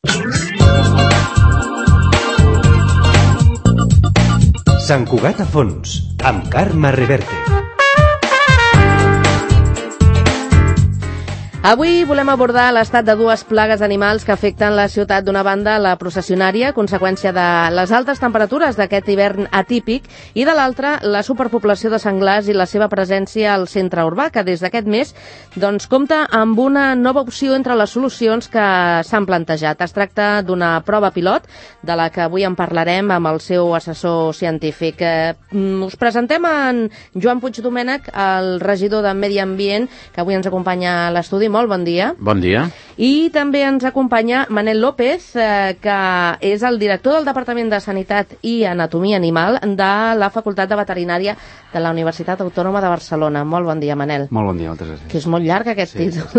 Sant Cugat a fons, amb Carme Reverte. Avui volem abordar l'estat de dues plagues d'animals que afecten la ciutat. D'una banda, la processionària, conseqüència de les altes temperatures d'aquest hivern atípic, i de l'altra, la superpoblació de senglars i la seva presència al centre urbà, que des d'aquest mes compta amb una nova opció entre les solucions que s'han plantejat. Es tracta d'una prova pilot, de la que avui en parlarem amb el seu assessor científic. Us presentem en Joan Puigdomènech, el regidor de Medi Ambient, que avui ens acompanya a l'estudi. Molt bon dia. Bon dia. I també ens acompanya Manel López, que és el director del Departament de Sanitat i Anatomia Animal de la Facultat de Veterinària de la Universitat Autònoma de Barcelona. Molt bon dia, Manel. Molt bon dia, moltes gràcies. Que és molt llarg aquest títol.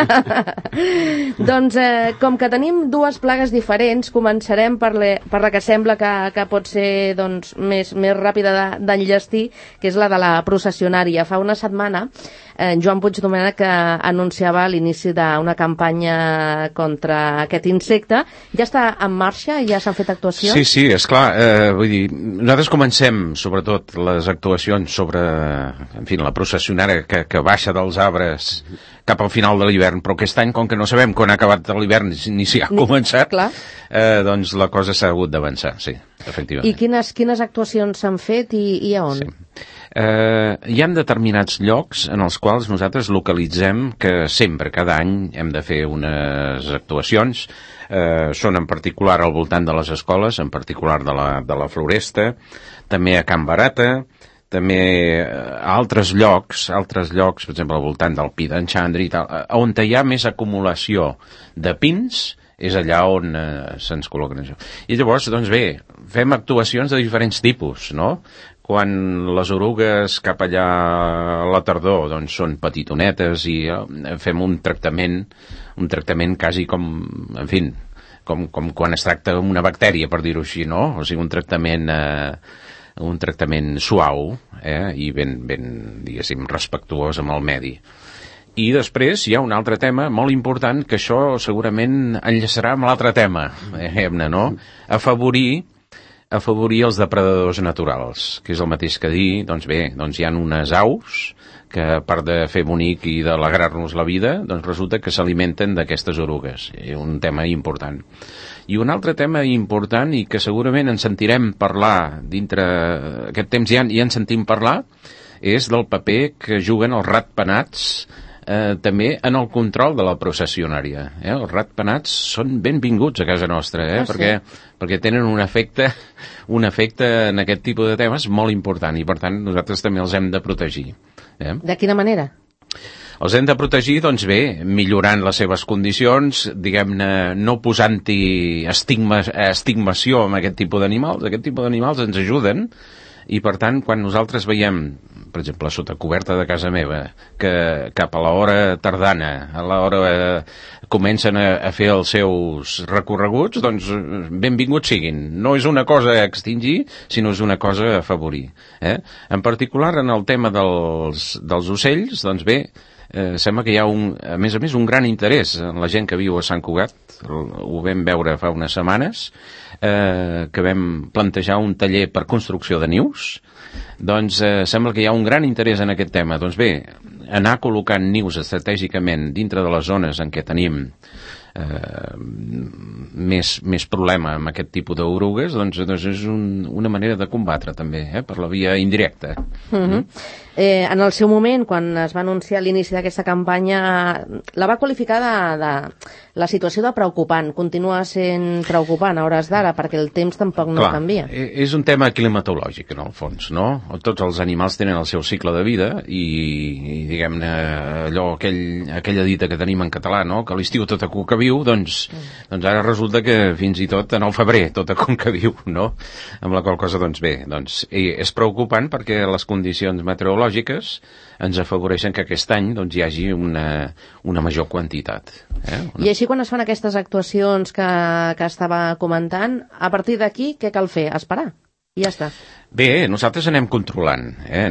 Doncs, com que tenim dues plagues diferents, començarem per la que sembla que pot ser més ràpida d'enllestir, que és la de la processionària. Fa una setmana, Joan Puigdomènech anunciava l'inici d'una campanya contra aquest insecte. Ja està en marxa? Ja s'han fet actuacions? Sí, esclar. Vull dir, nosaltres comencem, sobretot, les actuacions sobre, en fi, la processionària que baixa dels arbres cap al final de l'hivern, però aquest any, com que no sabem quan ha acabat l'hivern ni si ha començat, doncs la cosa s'ha hagut d'avançar, sí, efectivament. I quines actuacions s'han fet i a on? Sí. Hi ha determinats llocs en els quals nosaltres localitzem que sempre, cada any, hem de fer unes actuacions. Són en particular al voltant de les escoles, en particular de la Floresta, també a Can Barata, també a altres llocs, per exemple, al voltant del Pi d'en Xandri, on hi ha més acumulació de pins, és allà on se'ns col·loquen això. I llavors, doncs bé, fem actuacions de diferents tipus, no? Quan les orugues cap allà a la tardor doncs són petitonetes i fem un tractament quasi com, en fi, com quan es tracta una bactèria, per dir-ho així, no? O sigui, un tractament suau i ben, diguéssim, respectuós amb el medi. I després hi ha un altre tema molt important, que això segurament enllaçarà amb l'altre tema, no? Afavorir els depredadors naturals, que és el mateix que dir, doncs bé, hi ha unes aus que, a part de fer bonic i d'alegrar-nos la vida, doncs resulta que s'alimenten d'aquestes orugues. És un tema important. I un altre tema important, i que segurament en sentirem parlar dintre aquest temps, ja en sentim parlar, és del paper que juguen els ratpenats també en el control de la processionària. Els ratpenats són benvinguts a casa nostra, perquè tenen un efecte en aquest tipus de temes molt important, i per tant nosaltres també els hem de protegir. De quina manera? Els hem de protegir, doncs bé, millorant les seves condicions, diguem-ne, no posant-hi estigmació amb aquest tipus d'animals. Aquest tipus d'animals ens ajuden, i per tant, quan nosaltres veiem, per exemple, sota coberta de casa meva, que cap a l'hora tardana, a l'hora comencen a fer els seus recorreguts, doncs benvinguts siguin. No és una cosa a extingir, sinó és una cosa a afavorir. En particular, en el tema dels ocells, doncs bé, sembla que hi ha, a més, un gran interès en la gent que viu a Sant Cugat. Ho vam veure fa unes setmanes, que vam plantejar un taller per construcció de nius. Doncs sembla que hi ha un gran interès en aquest tema. Doncs bé, anar col·locant nius estratègicament dintre de les zones en què tenim més problema amb aquest tipus d'orugues, doncs és una manera de combatre també, per la via indirecta. En el seu moment, quan es va anunciar l'inici d'aquesta campanya, la va qualificar de la situació de preocupant. Continua sent preocupant a hores d'ara, perquè el temps tampoc no canvia. És un tema climatològic, en el fons, no? Tots els animals tenen el seu cicle de vida i diguem-ne, aquella dita que tenim en català, no? Que a l'estiu tota cuca viu, doncs ara resulta que fins i tot en el febrer tota cuca viu, no? Amb la qual cosa, doncs bé, és preocupant perquè les condicions meteorològiques ens afavoreixen que aquest any hi hagi una major quantitat. I així, quan es fan aquestes actuacions que estava comentant, a partir d'aquí, què cal fer? Esperar? i ja està. Bé, nosaltres anem controlant,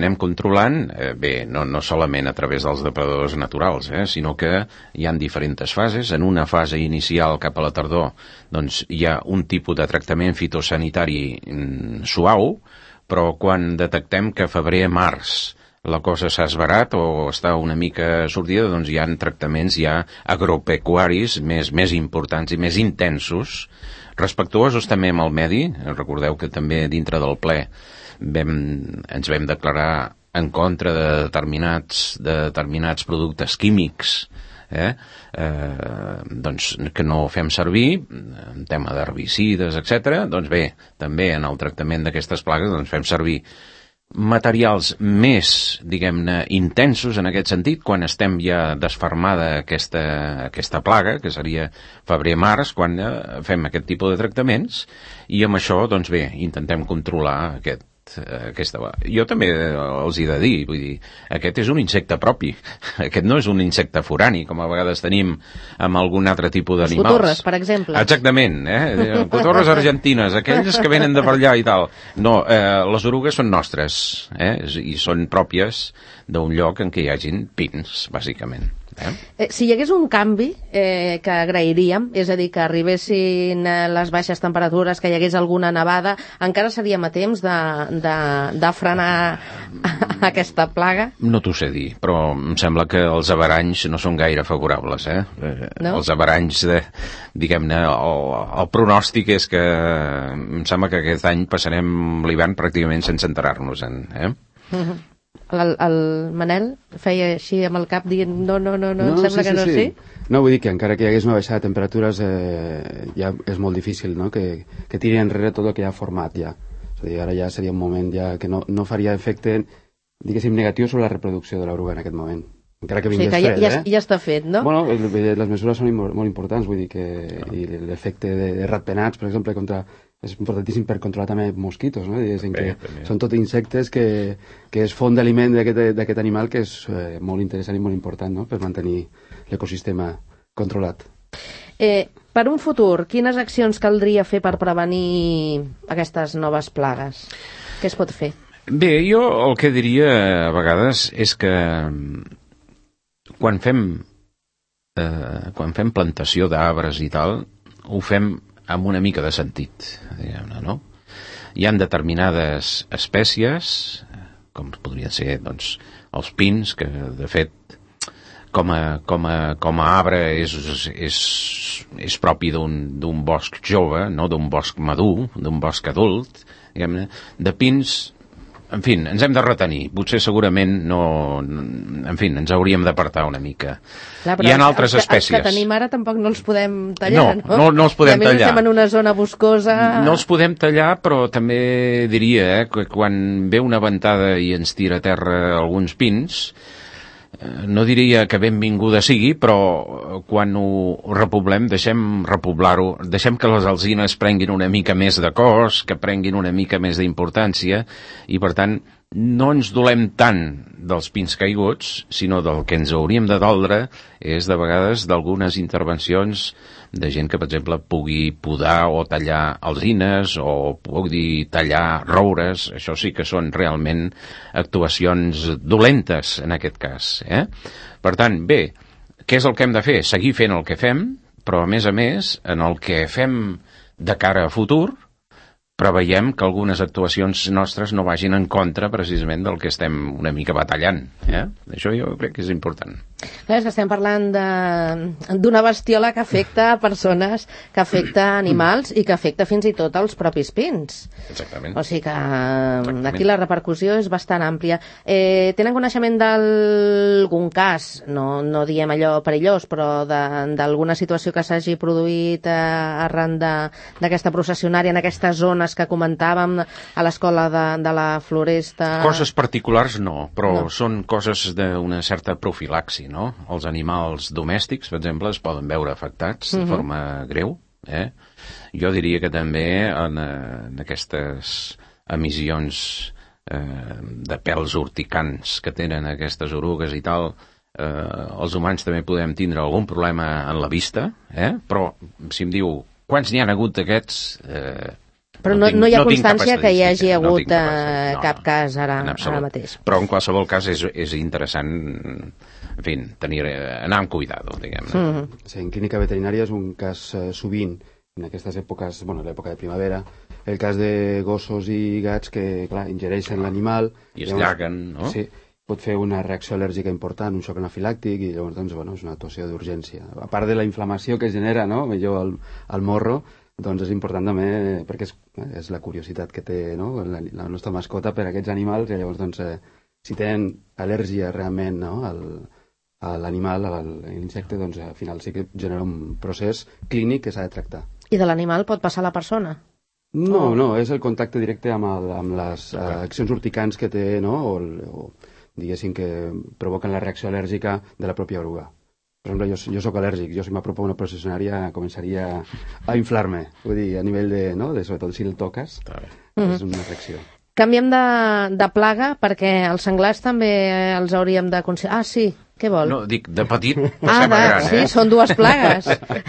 no solament a través dels depredadors naturals, sinó que hi ha diferents fases. En una fase inicial cap a la tardor, doncs hi ha un tipus de tractament fitosanitari suau, però quan detectem que febrer-març la cosa s'ha esverat o està una mica sortida, doncs hi ha tractaments ja agropecuaris més importants i més intensos, respectuosos també amb el medi. Recordeu que també dintre del ple ens vam declarar en contra de determinats productes químics doncs que no fem servir, en tema d'herbicides, etc. Doncs bé, també en el tractament d'aquestes plagues doncs fem servir materials més, diguem-ne, intensos en aquest sentit, quan estem ja desfermada aquesta plaga, que seria febrer-març, quan fem aquest tipus de tractaments, i amb això, doncs bé, intentem controlar aquesta... Jo també els he de dir, vull dir, aquest és un insecte propi, aquest no és un insecte forani, com a vegades tenim amb algun altre tipus d'animals. Les cotorres, per exemple. Exactament, cotorres argentines, aquelles que venen de per allà i tal. No, les orugues són nostres, i són pròpies d'un lloc en què hi hagin pins, bàsicament. Si hi hagués un canvi que agrairíem, és a dir, que arribessin les baixes temperatures, que hi hagués alguna nevada, encara seríem a temps de frenar aquesta plaga? No t'ho sé dir, però em sembla que els averanys no són gaire favorables, No? Els averanys, diguem-ne, el pronòstic és que em sembla que aquest any passarem l'hivern pràcticament sense enterar-nos-en, El Manel feia així amb el cap dient no, em sembla que no, sí? No, vull dir que encara que hi hagués una baixada de temperatures ja és molt difícil, no?, que tiri enrere tot el que ja ha format ja. És a dir, ara ja seria un moment ja que no faria efecte, diguéssim, negatiu sobre la reproducció de l'oruga en aquest moment. Encara que vingués fred, ja està fet, no? Bueno, les mesures són molt importants, vull dir que l'efecte de ratpenats, per exemple, és importantíssim per controlar també mosquitos, no? Són tot insectes que és font d'aliment d'aquest animal, que és molt interessant i molt important, no?, per mantenir l'ecosistema controlat. Per un futur, quines accions caldria fer per prevenir aquestes noves plagues? Què es pot fer? Bé, jo el que diria a vegades és que quan fem plantació d'arbres i tal, ho fem amb una mica de sentit, diguem-ne, no? Hi ha determinades espècies, com podrien ser, doncs, els pins, que, de fet, com a arbre és propi d'un bosc jove, no d'un bosc madur, d'un bosc adult, diguem-ne. De pins, en fi, ens hem de retenir. Potser segurament no... En fi, ens hauríem d'apartar una mica. Clar, hi ha altres espècies. Els que tenim ara tampoc no els podem tallar, no? No els podem tallar. Estem en una zona boscosa... No els podem tallar, però també diria que quan ve una ventada i ens tira a terra alguns pins, no diria que benvinguda sigui, però quan ho repoblem, deixem repoblar-ho, deixem que les alzines prenguin una mica més de cos, que prenguin una mica més d'importància, i per tant no ens dolem tant dels pins caiguts, sinó del que ens hauríem de doldre és de vegades d'algunes intervencions de gent que, per exemple, pugui podar o tallar alzines o pugui tallar roures. Això sí que són realment actuacions dolentes en aquest cas. Per tant, bé, què és el que hem de fer? Seguir fent el que fem, però a més, en el que fem de cara a futur, preveiem que algunes actuacions nostres no vagin en contra precisament del que estem una mica batallant. Això jo crec que és important. Clar, és que estem parlant d'una bestiola que afecta persones, que afecta animals i que afecta fins i tot els propis pins. Exactament. O sigui que aquí la repercussió és bastant àmplia. Tenen coneixement d'algun cas, no diem allò perillós, però d'alguna situació que s'hagi produït arran d'aquesta processionària en aquestes zones que comentàvem a l'escola de la Floresta? Coses particulars no, però són coses d'una certa profilaxi, no? Els animals domèstics, per exemple, es poden veure afectats de forma greu. Jo diria que també en aquestes emissions de pèls urticants que tenen aquestes orugues i tal, els humans també podem tindre algun problema en la vista, però si em diu quants n'hi ha hagut d'aquests, Però no hi ha constància que hi hagi no hagut tinc capacitat, cap cas ara mateix. Però en qualsevol cas és interessant, en fi, anar amb cuidado, diguem. Sí, en clínica veterinària és un cas sovint, en aquestes èpoques, l'època de primavera, el cas de gossos i gats que, clar, ingereixen l'animal... I es llaguen, no? Sí, pot fer una reacció al·lèrgica important, un xoc anafilàctic, i llavors, doncs, és una actuació d'urgència. A part de la inflamació que genera, no?, millor al morro, doncs és important també, perquè és la curiositat que té, no?, la nostra mascota per a aquests animals, i llavors, doncs, si tenen al·lèrgia realment, no?, a l'animal, a l'insecte, doncs al final sí que genera un procés clínic que s'ha de tractar. I de l'animal pot passar a la persona? No, és el contacte directe amb les accions urticants que té, no?, o diguéssim que provoquen la reacció al·lèrgica de la pròpia oruga. Per exemple, jo soc al·lèrgic, jo si m'apropo a una processionària començaria a inflar-me, vull dir, a nivell de, no?, sobretot si el toques, és una reacció. Canviem de plaga, perquè els senglars també els hauríem de considerar... Ah, sí, què vol? No, dic, de petit passem a gran, sí, són dues plagues.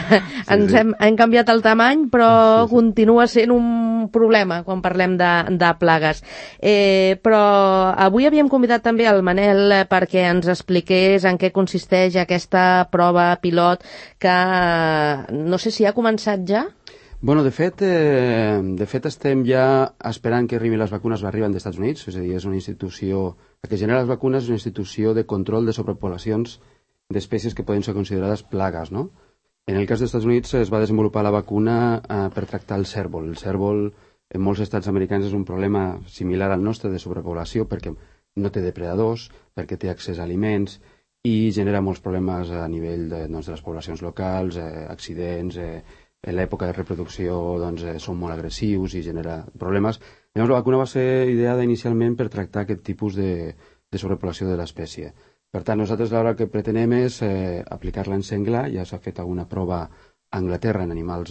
Hem canviat el tamany, però continua sent un problema quan parlem de plagues. Però avui havíem convidat també el Manel perquè ens expliqués en què consisteix aquesta prova pilot que no sé si ha començat ja. Bueno, de fet estem ja esperant que arribin les vacunes, arriben dels Estats Units, és a dir, és una institució, la que genera les vacunes és una institució de control de sobrepoblacions d'espècies que poden ser considerades plagues, no? En el cas dels Estats Units es va desenvolupar la vacuna per tractar el cérvol. El cérvol en molts estats americans és un problema similar al nostre de sobrepoblació perquè no té depredadors, perquè té accés a aliments i genera molts problemes a nivell de les poblacions locals, accidents, en l'època de reproducció són molt agressius i genera problemes. Llavors la vacuna va ser ideada inicialment per tractar aquest tipus de sobrepoblació de l'espècie. Per tant, nosaltres l'hora que pretenem és aplicar-la en senglar, ja s'ha fet alguna prova a Anglaterra en animals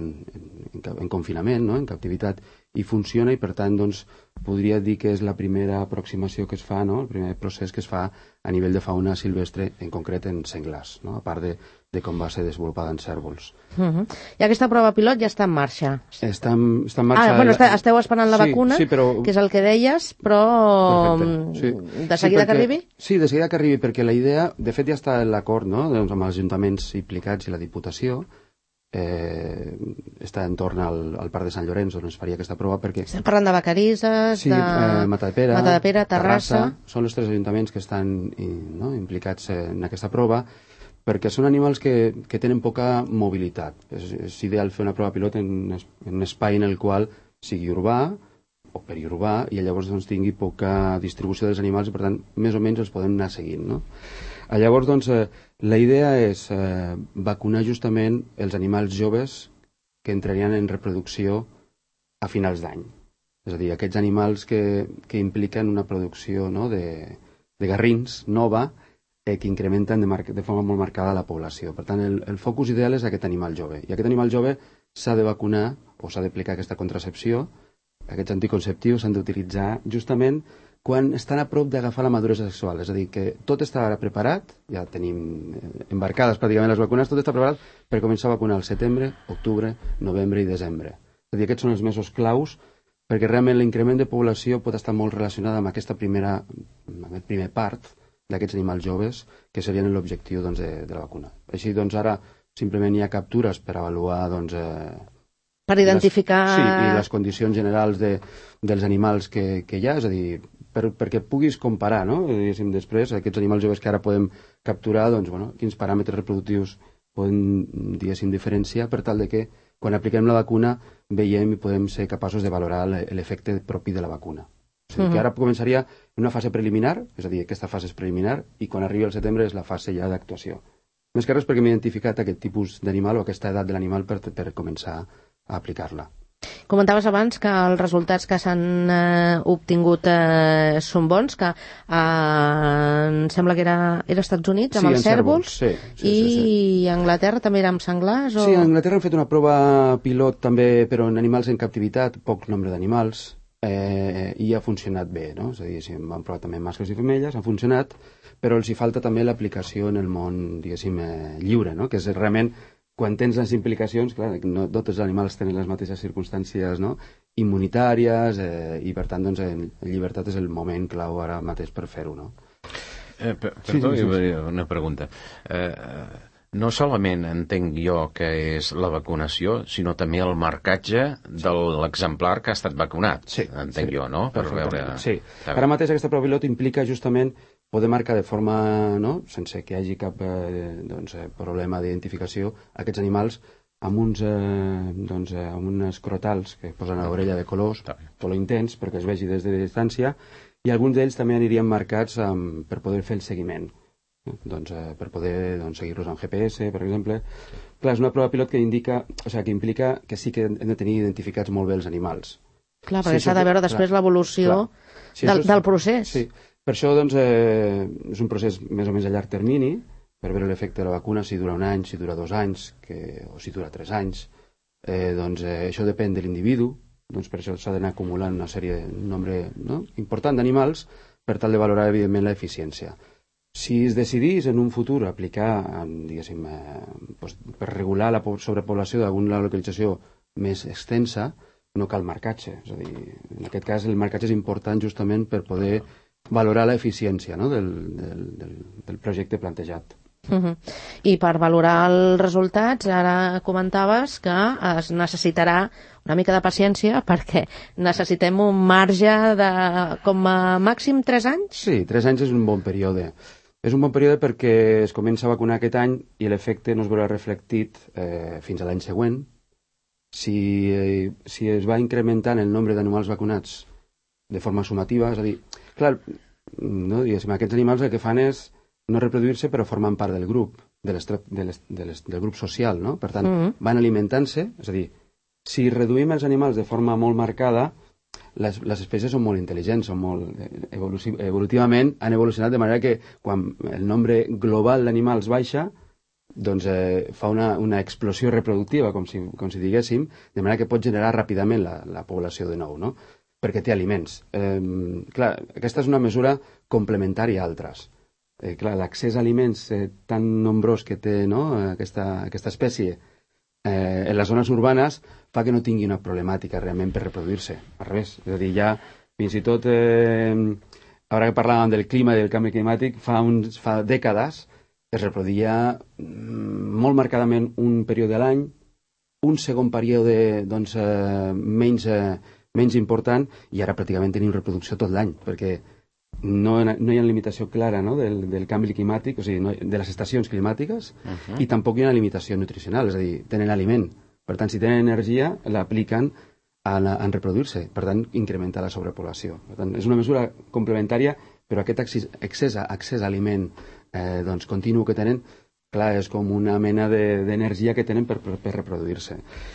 en confinament, no?, en captivitat, i funciona, i per tant podria dir que és la primera aproximació que es fa, no?, el primer procés que es fa a nivell de fauna silvestre, en concret en senglars, no?, a part de com va ser desenvolupada en cérvols. I aquesta prova pilot ja està en marxa? Està en marxa... Esteu esperant la vacuna, però... que és el que deies, però de seguida que arribi? Sí, de seguida que arribi, perquè la idea, de fet ja està l'acord, no?, amb els ajuntaments implicats i la Diputació, està entorn al Parc de Sant Llorenç on es faria aquesta prova perquè... Estem parlant de Vacarisses, de Matadepera, Terrassa... Són els tres ajuntaments que estan implicats en aquesta prova perquè són animals que tenen poca mobilitat. És ideal fer una prova pilot en un espai en el qual sigui urbà o periurbà i llavors tingui poca distribució dels animals i per tant més o menys els podem anar seguint, no? Llavors, la idea és vacunar justament els animals joves que entrarien en reproducció a finals d'any. És a dir, aquests animals que impliquen una producció, no?, de garrins nova que incrementen de forma molt marcada la població. Per tant, el focus ideal és aquest animal jove. I aquest animal jove s'ha de vacunar o s'ha d'aplicar aquesta contracepció, aquests anticonceptius s'han d'utilitzar justament quan estan a prop d'agafar la maduresa sexual. És a dir, que tot està ara preparat, ja tenim embarcades pràcticament les vacunes, tot està preparat per començar a vacunar al setembre, octubre, novembre i desembre. És a dir, aquests són els mesos claus perquè realment l'increment de població pot estar molt relacionat amb aquest primer part d'aquests animals joves que serien l'objectiu de la vacuna. Així, ara simplement hi ha captures per avaluar per identificar... i les condicions generals dels animals que hi ha, és a dir, perquè puguis comparar, no? Després, aquests animals joves que ara podem capturar, quins paràmetres reproductius podem, diferenciar per tal de que quan apliquem la vacuna veiem i podem ser capaços de valorar l'efecte propi de la vacuna. O sigui, que ara començaria una fase preliminar, és a dir, aquesta fase és preliminar, i quan arribi al setembre és la fase ja d'actuació. Més que res perquè m'he identificat aquest tipus d'animal o aquesta edat de l'animal per començar a aplicar-la. Comentaves abans que els resultats que s'han obtingut són bons, que em sembla que era Estats Units amb els cérvols, i Anglaterra també era amb senglars? Sí, a Anglaterra han fet una prova pilot també, però en animals en captivitat, poc nombre d'animals, i ha funcionat bé, no? És a dir, van provar també mascles i femelles, ha funcionat, però els hi falta també l'aplicació en el món, diguéssim, lliure, no? Que és realment quan tens les implicacions, clar, no tots els animals tenen les mateixes circumstàncies, no?, immunitàries, i per tant, doncs, en llibertat és el moment clau ara mateix per fer-ho, no? Perdó, una pregunta. No solament entenc jo que és la vacunació, sinó també el marcatge de l'exemplar que ha estat vacunat. Sí, entenc jo, no? Per veure... Sí. Ara mateix aquesta prova pilot implica justament poder marcar de forma, no?, sense que hi hagi cap problema d'identificació, aquests animals amb uns crotals que posen a l'orella de color intens perquè es vegi des de distància, i alguns d'ells també anirien marcats per poder fer el seguiment. Per poder seguir-los amb GPS, per exemple. Clar, és una prova pilot que implica que sí que hem de tenir identificats molt bé els animals. Clar, perquè s'ha de veure després l'evolució del procés. Sí, per això és un procés més o menys a llarg termini, per veure l'efecte de la vacuna, si dura un any, si dura 2 anys, o si dura 3 anys. Això depèn de l'individu, per això s'ha d'anar acumulant un nombre important d'animals per tal de valorar, evidentment, l'eficiència. Si es decidís en un futur aplicar, diguéssim, per regular la sobrepoblació d'alguna localització més extensa, no cal marcatge. És a dir, en aquest cas el marcatge és important justament per poder valorar l'eficiència del projecte plantejat. I per valorar els resultats, ara comentaves que es necessitarà una mica de paciència perquè necessitem un marge de com a màxim 3 anys? Sí, 3 anys és un bon període. És un bon període perquè es comença a vacunar aquest any i l'efecte no es veurà reflectit fins a l'any següent. Si es va incrementant el nombre d'animals vacunats de forma sumativa, és a dir, clar, aquests animals el que fan és no reproduir-se però formen part del grup, del grup social, no? Per tant, van alimentant-se, és a dir, si reduïm els animals de forma molt marcada, les espècies són molt intel·ligents, són molt evolutivament han evolucionat de manera que quan el nombre global d'animals baixa, doncs fa una explosió reproductiva, com si diguéssim, de manera que pot generar ràpidament la població de nou, no? Perquè té aliments. Clar, aquesta és una mesura complementària a altres. Clar, l'accés a aliments tan nombrós que té aquesta espècie en les zones urbanes fa que no tingui una problemàtica realment per reproduir-se. Al revés, és a dir, ja fins i tot, ara que parlàvem del clima i del canvi climàtic, fa dècades es reproduïa molt marcadament un període a l'any, un segon període menys important, i ara pràcticament tenim reproducció tot l'any, perquè no hi ha limitació clara del canvi climàtic, o sigui, de les estacions climàtiques, i tampoc hi ha una limitació nutricional, és a dir, tenen aliment. Per tant, si tenen energia, l'apliquen en reproduir-se, per tant, incrementar la sobrepoblació. Per tant, és una mesura complementària, però aquest accés a aliment continu que tenen, clar, és com una mena d'energia que tenen per reproduir-se.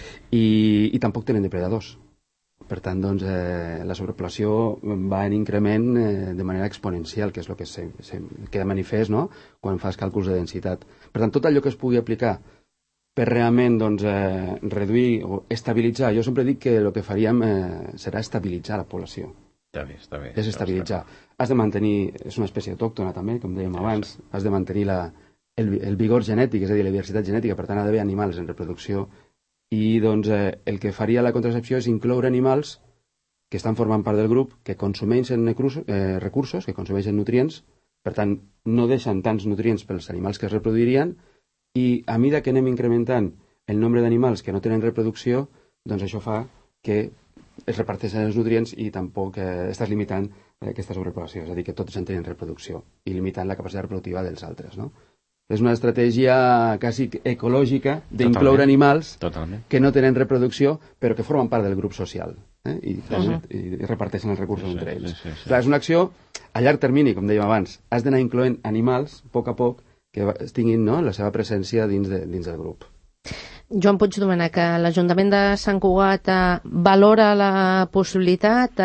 I tampoc tenen depredadors. Per tant, doncs, la sobrepoblació va en increment de manera exponencial, que és el que queda manifest, no?, quan fas càlculs de densitat. Per tant, tot allò que es pugui aplicar per realment reduir o estabilitzar, jo sempre dic que el que faríem serà estabilitzar la població. Està bé. És estabilitzar. Has de mantenir, és una espècie autòctona també, com dèiem abans, has de mantenir el vigor genètic, és a dir, la diversitat genètica, per tant ha d'haver animals en reproducció. I doncs el que faria la contracepció és incloure animals que estan formant part del grup, que consumeixen recursos, que consumeixen nutrients, per tant no deixen tants nutrients pels animals que es reproduirien, i a mesura que anem incrementant el nombre d'animals que no tenen reproducció, doncs això fa que es reparteixen els nutrients i tampoc estàs limitant aquesta sobrepoblació, és a dir, que tots en tenen reproducció i limitant la capacitat reproductiva dels altres, no? És una estratègia quasi ecològica d'incloure animals que no tenen reproducció però que formen part del grup social i reparteixen els recursos entre ells. Clar, és una acció a llarg termini, com dèiem abans. Has d'anar incloent animals, a poc que tinguin la seva presència dins del grup. Joan Puigdomènech, l'Ajuntament de Sant Cugat valora la possibilitat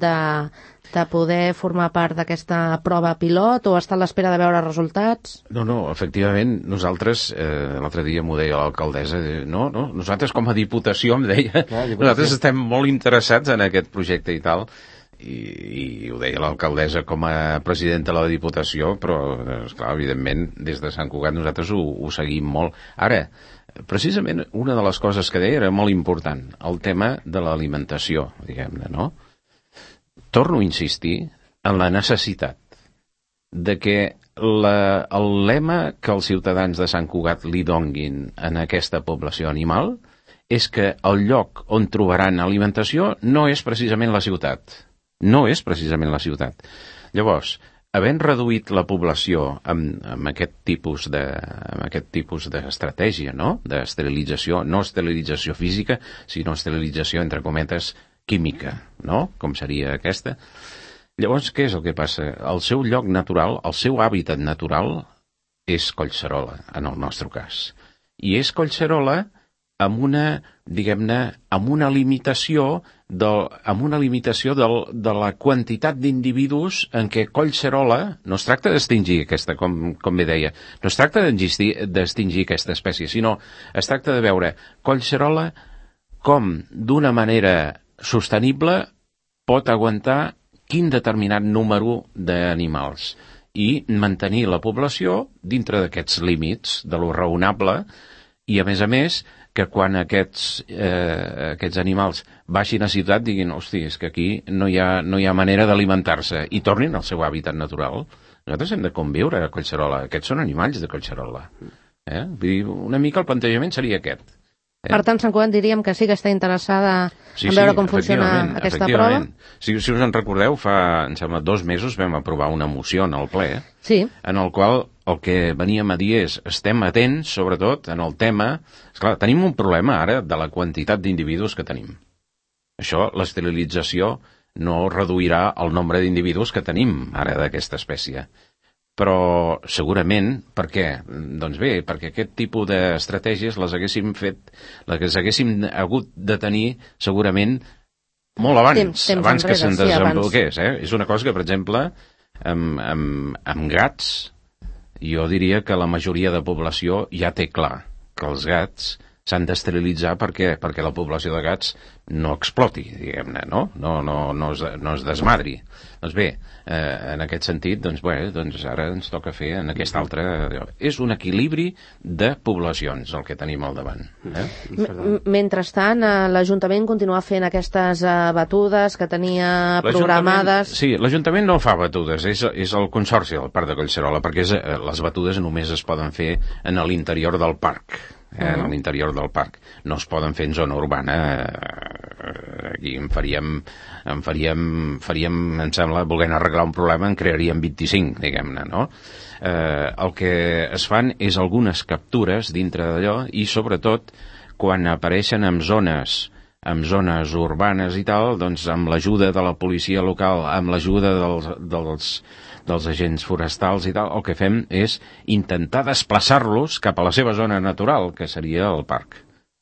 de poder formar part d'aquesta prova pilot o està a l'espera de veure resultats? No, efectivament, nosaltres, l'altre dia m'ho deia l'alcaldessa, nosaltres com a Diputació, em deia, nosaltres estem molt interessats en aquest projecte i tal, i ho deia l'alcaldessa com a presidenta de la Diputació, però, esclar, evidentment, des de Sant Cugat nosaltres ho seguim molt. Ara, precisament una de les coses que deia era molt important, el tema de l'alimentació, diguem-ne, no? Torno a insistir en la necessitat de que el lema que els ciutadans de Sant Cugat li donguin en aquesta població animal és que el lloc on trobaran alimentació no és precisament la ciutat. No és precisament la ciutat. Llavors, havent reduït la població amb aquest tipus d'estratègia, no? D'esterilització, no esterilització física, sinó esterilització, entre cometes, química, no? Com seria aquesta. Llavors, què és el que passa? El seu lloc natural, el seu hàbitat natural, és Collserola, en el nostre cas. I és Collserola amb una, diguem-ne, amb una limitació de la quantitat d'individus en què Collserola, no es tracta d'extingir aquesta, com bé deia, no es tracta d'extingir aquesta espècie, sinó es tracta de veure Collserola com, d'una manera sostenible, pot aguantar quin determinat número d'animals i mantenir la població dintre d'aquests límits de lo raonable i, a més, que quan aquests animals baixin a ciutat diguin, hosti, és que aquí no hi ha manera d'alimentar-se i tornin al seu hàbitat natural. Nosaltres hem de conviure a Collserola. Aquests són animals de Collserola. Vull dir, una mica el plantejament seria aquest. Per tant, Sant Cugat diríem que sí que està interessada en veure com funciona aquesta prova. Si us en recordeu, em sembla 2 mesos vam aprovar una moció en el ple, en el qual el que veníem a dir és estem atents, sobretot, en el tema. Esclar, tenim un problema ara de la quantitat d'individus que tenim. Això, l'esterilització, no reduirà el nombre d'individus que tenim ara d'aquesta espècie. Però segurament, per què? Doncs bé, perquè aquest tipus d'estratègies les haguéssim hagut de tenir segurament molt abans, abans que se'n desenvoluqués. És una cosa que, per exemple, amb gats, jo diria que la majoria de població ja té clar que els gats s'han d'esterilitzar perquè la població de gats no exploti, diguem-ne, no es desmadri. Doncs bé, en aquest sentit, doncs ara ens toca fer en aquesta altra. És un equilibri de poblacions el que tenim al davant. Mentrestant, l'Ajuntament continua fent aquestes batudes que tenia programades. Sí, l'Ajuntament no fa batudes, és el Consorci del Parc de Collserola, perquè les batudes només es poden fer en l'interior del parc. En l'interior del parc. No es poden fer en zona urbana. Aquí em faríem, em sembla, volent arreglar un problema, en crearíem 25, diguem-ne, no? El que es fan és algunes captures dintre d'allò i, sobretot, quan apareixen en zones urbanes i tal, doncs amb l'ajuda de la policia local, amb l'ajuda dels agents forestals i tal, el que fem és intentar desplaçar-los cap a la seva zona natural, que seria el parc.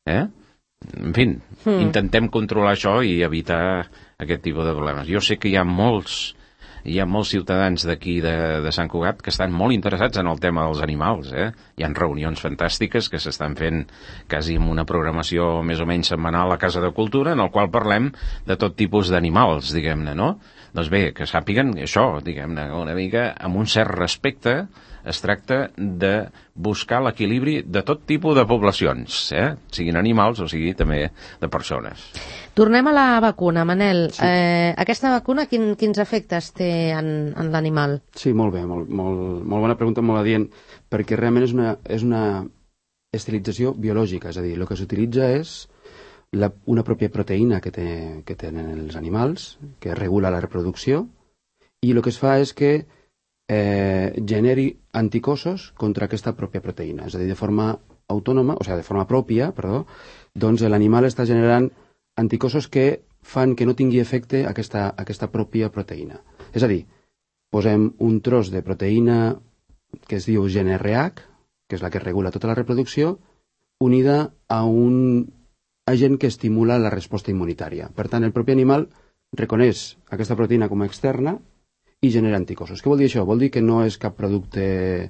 En fi, intentem controlar això i evitar aquest tipus de problemes. Jo sé que hi ha molts ciutadans d'aquí de Sant Cugat que estan molt interessats en el tema dels animals. Hi ha reunions fantàstiques que s'estan fent quasi amb una programació més o menys setmanal a Casa de Cultura, en el qual parlem de tot tipus d'animals, diguem-ne, no? Doncs bé, que sàpiguen això, diguem-ne, una mica amb un cert respecte. Es tracta de buscar l'equilibri de tot tipus de poblacions, siguin animals o sigui també de persones. Tornem a la vacuna, Manel. Sí. Aquesta vacuna quins efectes té en l'animal? Sí, molt bé, molt bona pregunta, molt adient, perquè realment és una esterilització biològica, és a dir, el que s'utilitza és una pròpia proteïna que tenen els animals, que regula la reproducció, i el que es fa és que generi anticossos contra aquesta pròpia proteïna, és a dir, de forma autònoma, o sigui, de forma pròpia, doncs l'animal està generant anticossos que fan que no tingui efecte aquesta pròpia proteïna. És a dir, posem un tros de proteïna que es diu GNRH, que és la que regula tota la reproducció, unida a un agent que estimula la resposta immunitària. Per tant, el propi animal reconeix aquesta proteïna com a externa i genera anticossos. Què vol dir això? Vol dir que no és cap producte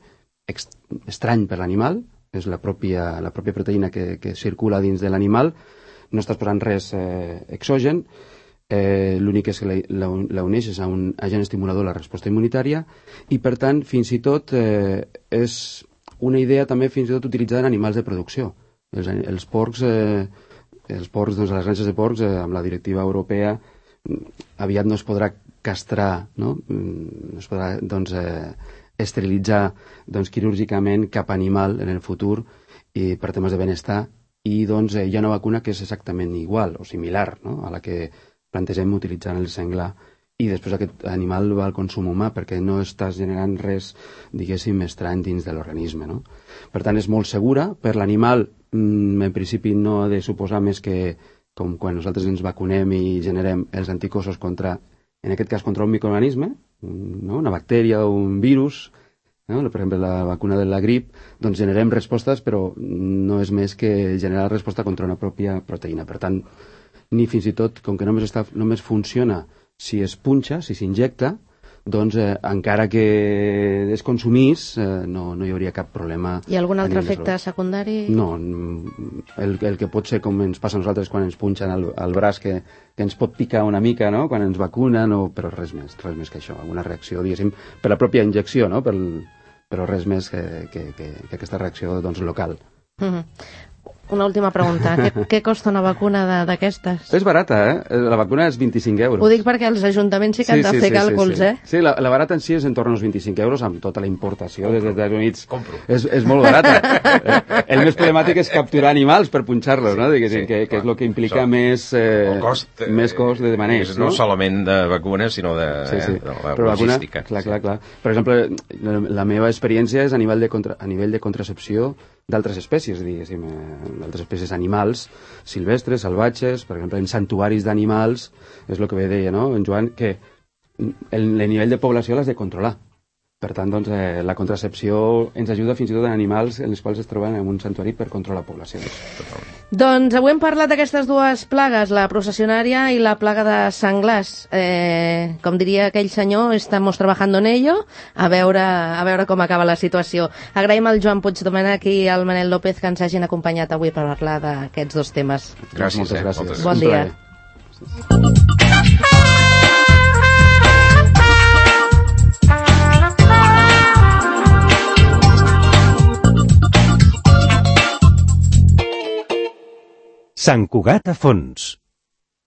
estrany per l'animal, és la pròpia proteïna que circula dins de l'animal, no estàs posant res exogen, l'únic és que la uneixes a un agent estimulador de la resposta immunitària i, per tant, fins i tot és una idea també fins i tot utilitzada en animals de producció. Els porcs, doncs, a les granges de porcs, amb la directiva europea, aviat no es podrà castrar, no? No es podrà, doncs, esterilitzar quirúrgicament cap animal en el futur i per temes de benestar, i doncs hi ha una vacuna que és exactament igual o similar, no?, a la que plantegem utilitzant el senglar, i després aquest animal va al consum humà perquè no estàs generant res, diguéssim, estrany dins de l'organisme, no? Per tant, és molt segura. Per l'animal, en principi, no ha de suposar més que, com quan nosaltres ens vacunem i generem els anticossos contra, en aquest cas, contra un microorganisme, no?, una bactèria o un virus, no? Per exemple, la vacuna de la grip, doncs generem respostes, però no és més que generar resposta contra una pròpia proteïna. Per tant, ni fins i tot, com que només funciona si es punxa, si s'injecta, doncs encara que es consumís, no hi hauria cap problema. I algun altre efecte secundari? No, el que pot ser com ens passa a nosaltres quan ens punxen al braç, que ens pot picar una mica, no?, quan ens vacunen, però res més que això, alguna reacció, diguéssim, per la pròpia injecció, no?, però res més que aquesta reacció, doncs, local. Una última pregunta. Què costa una vacuna d'aquestes? És barata, La vacuna és 25 euros. Ho dic perquè els ajuntaments sí que han de fer càlculs, Sí, la barata en si és en torn als 25 euros amb tota la importació des dels Estats Units. És molt barata. El més problemàtic és capturar animals per punxar-los, no? Que és el que implica més cost de maneig. No solament de vacunes, sinó de la logística. Clar. Per exemple, la meva experiència és a nivell de contracepció d'altres espècies, diguéssim, d'altres espècies animals, silvestres, salvatges, per exemple, en santuaris d'animals, és el que bé deia, no?, en Joan, que el nivell de població l'has de controlar. Per tant, doncs, la contracepció ens ajuda fins i tot en animals en els quals es troben en un santuari per controlar poblacions. Doncs avui hem parlat d'aquestes dues plagues, la processionària i la plaga de senglars. Com diria aquell senyor, estamos trabajando en ello, a veure com acaba la situació. Agraïm al Joan Puigdomènech i al Manel López que ens hagin acompanyat avui per parlar d'aquests dos temes. Gràcies. Moltes gràcies. Bon dia. Sant Cugat a fons.